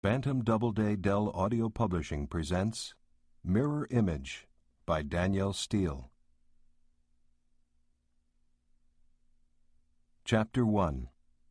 Bantam Doubleday Dell Audio Publishing presents Mirror Image by Danielle Steele. Chapter 1.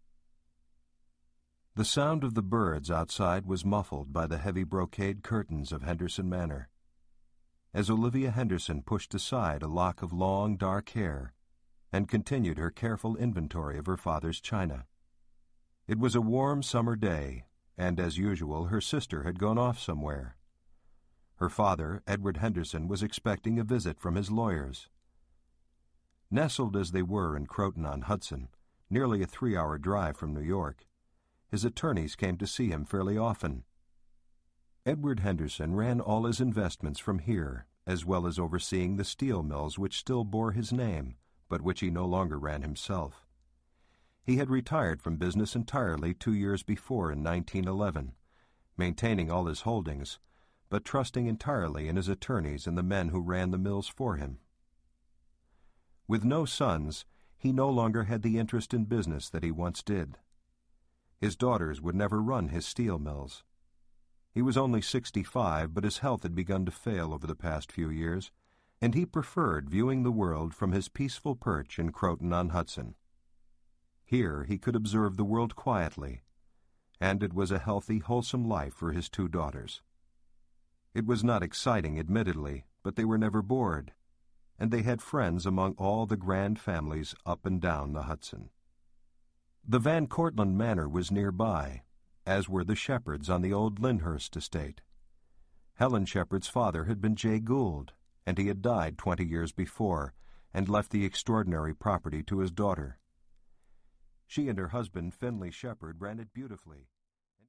The sound of the birds outside was muffled by the heavy brocade curtains of Henderson Manor. As Olivia Henderson pushed aside a lock of long, dark hair and continued her careful inventory of her father's china. It was a warm summer day, and as usual her sister had gone off somewhere. Her father, Edward Henderson, was expecting a visit from his lawyers. Nestled as they were in Croton-on-Hudson, nearly a 3-hour drive from New York, his attorneys came to see him fairly often. Edward Henderson ran all his investments from here, as well as overseeing the steel mills which still bore his name, but which he no longer ran himself. He had retired from business entirely 2 years before in 1911, maintaining all his holdings, but trusting entirely in his attorneys and the men who ran the mills for him. With no sons, he no longer had the interest in business that he once did. His daughters would never run his steel mills. He was only 65, but his health had begun to fail over the past few years, and he preferred viewing the world from his peaceful perch in Croton-on-Hudson. Here he could observe the world quietly, and it was a healthy, wholesome life for his 2 daughters. It was not exciting, admittedly, but they were never bored, and they had friends among all the grand families up and down the Hudson. The Van Cortlandt Manor was nearby, as were the Shepherds on the old Lyndhurst estate. Helen Shepard's father had been Jay Gould, and he had died 20 years before, and left the extraordinary property to his daughter. She and her husband, Finley Shepard, ran it beautifully.